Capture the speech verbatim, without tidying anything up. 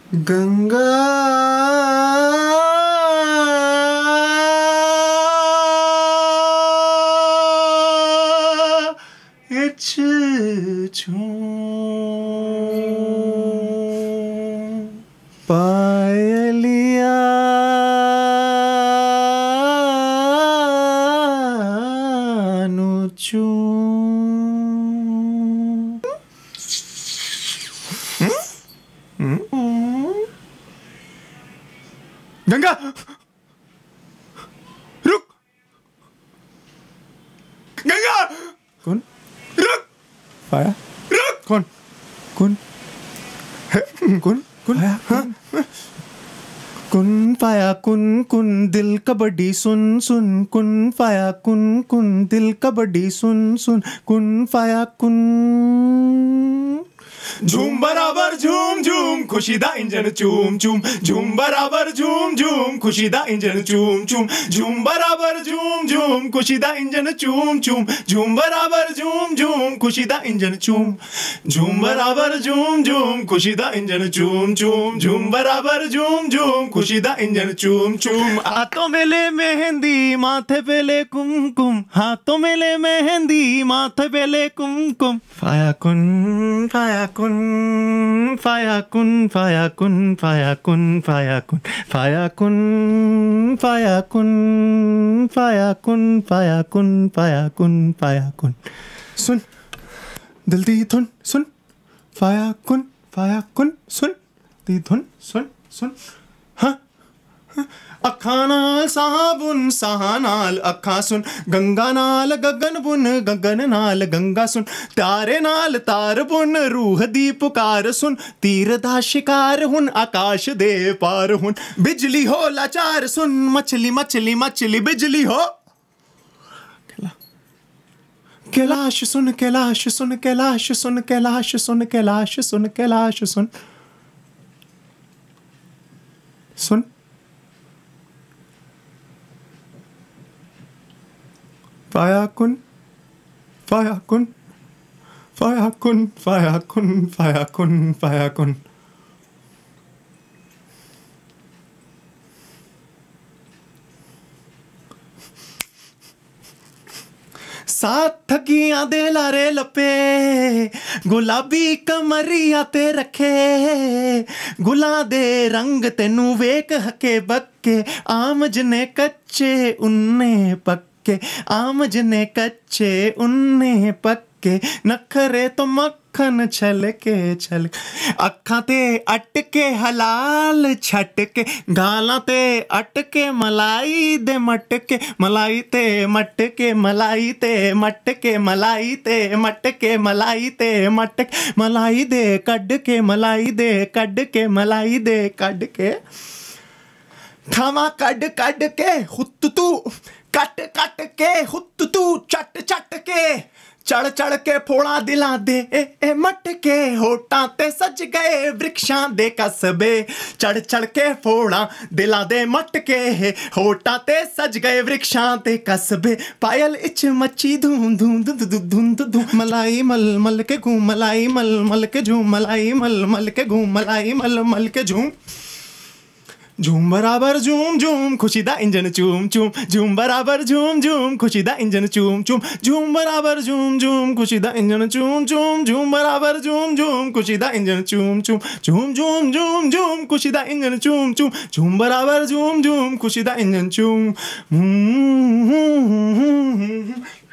Ganga it's पायलिया नुचू गंगा रुक गंगा कौन रुक पाया रुक कौन कौन कौन कौन हाँ कुन पाया कुन कुन दिल कबड्डी सुन सुन कुन पाया कुन कुन दिल कबड्डी सुन सुन कुन पाया कुन झूम बराबर झूम झूम खुशी दा इंजन चूम चूम झूम बराबर झूम झूम खुशी दा इंजन चूम चूम झूम बराबर झूम झूम खुशी दा इंजन चूम चूम झूम बराबर झूम झूम खुशी दा इंजन चूम झूम बराबर झूम झूम खुशी दा इंजन चूम चूम झूम बराबर झूम झूम खुशी दा इंजन चूम चूम हाथों में ले मेहंदी माथे पे ले कुमकुम हाथों में ले मेहंदी माथे पे ले कुमकुम फाया कुन फाया कुन फाया कुन फाया कुन फाया कुन फाया कुन फाया कुन फाया कुन फाया कुन फाया कुन फाया कुन फाया कुन सुन दिल दी धुन सुन फाया कुन फाया कुन सुन दी धुन सुन सुन हाँ अखां नाल साबुन साह नाल अखां सुन गंगा नाल गगन बुन गगन नाल गंगा सुन तारे नाल तार बुन रूह दी पुकार सुन तीर दा शिकार हुन आकाश दे पार हुन बिजली हो लाचार सुन मछली मछली मछली बिजली हो कैलाश सुन कैलाश सुन कैलाश सुन कैलाश सुन कैलाश सुन कैलाश सुन सुन फाया कुन फाया कुन फाया कुन फाया कुन फाया कुन फाया कुन साथ थकियां दे लारे लपे गुलाबी कमरिया ते रखे गुला दे रंग तेनू वेख हके बक्के आम जने कच्चे उन्ने पक्के आम जने कच्चे उन्ने पक्के नखरे तो मक्खन छलके छल अखां ते अटके हलाल छटके गालां ते अटके मलाई दे मटके मलाई ते मटके मलाई ते मटके मलाई ते मटके मलाई ते मटके मलाई दे कड के मलाई दे कड के मलाई दे कड के खावा कड कड के हुत तू कट कट के हुत तू चट चट के चढ़ चढ़ के फोड़ा दिला दे ए, ए मटके होटां ते सज गए वृक्षां दे कसबे चढ़ चढ़ के फोड़ा दिला दे मटके होटां ते सज गए वृक्षां दे कसबे पायल इच मच्छी धूम धूम धूम धूम धूम मलाई मल मल के घूम मलाई मल मल के झूम मलाई मल मल के घूम मलाई मल मल के झूम झूम बराबर झूम झूम खुशी दा इंजन चूम चूम झूम बराबर झूम झूम खुशी दा इंजन चूम चूम झूम बराबर झूम झूम खुशी दा इंजन चूम चूम झूम बराबर झूम झूम खुशी दा इंजन चूम चूम झूम झूम झूम झूम खुशी दा इंजन चूम चूम झूम बराबर झूम झूम खुशी दा इंजन चूम